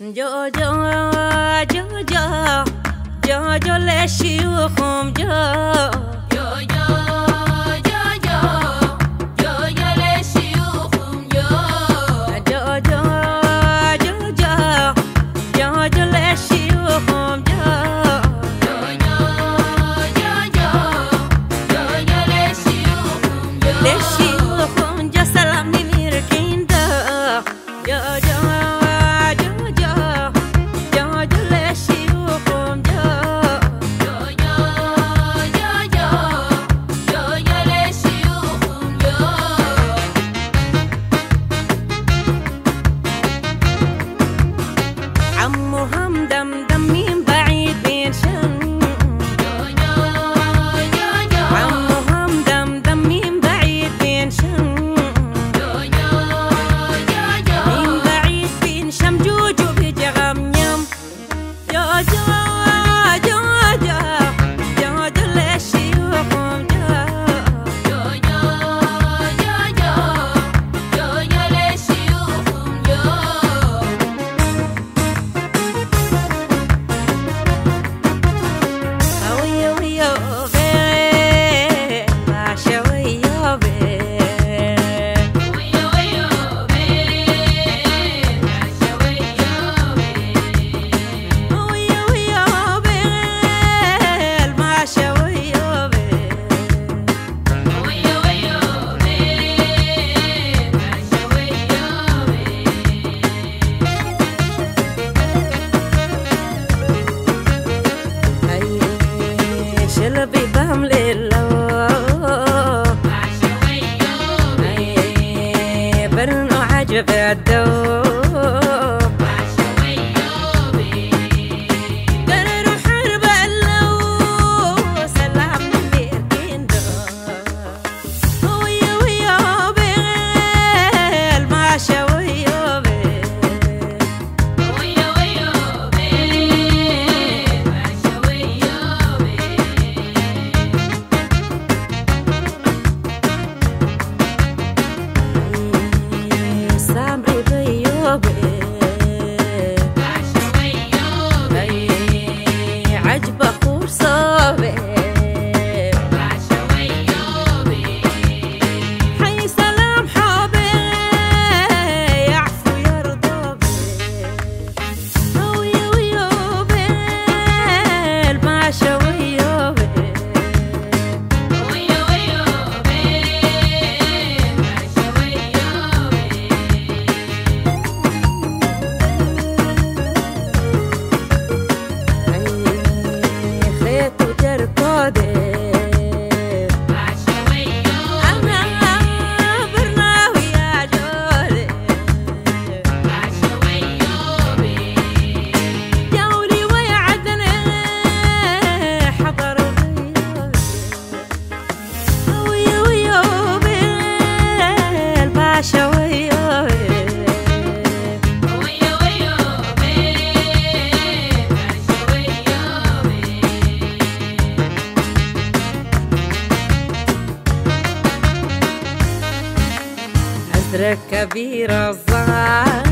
جو جو جو جو جو جو للشيوخهم جو جو جو جو جو جو جو للشيوخهم جو جو جو جو جو جو جو للشيوخهم جو جو جو جو جو جو جو للشيوخهم جو سلام نميركين ده جو جو بالدوب قرروا حرب اللو سلام نميركين دو ويا ويا بيل ماشا ويا بيل ويا ويا بيل ماشا ويا عجبة خورصة حي سلام حبي يعفو يرضى ويا ويا بيل ماشا ويا بيل ويا ويا بيل ماشا ويا كبيرة الظهر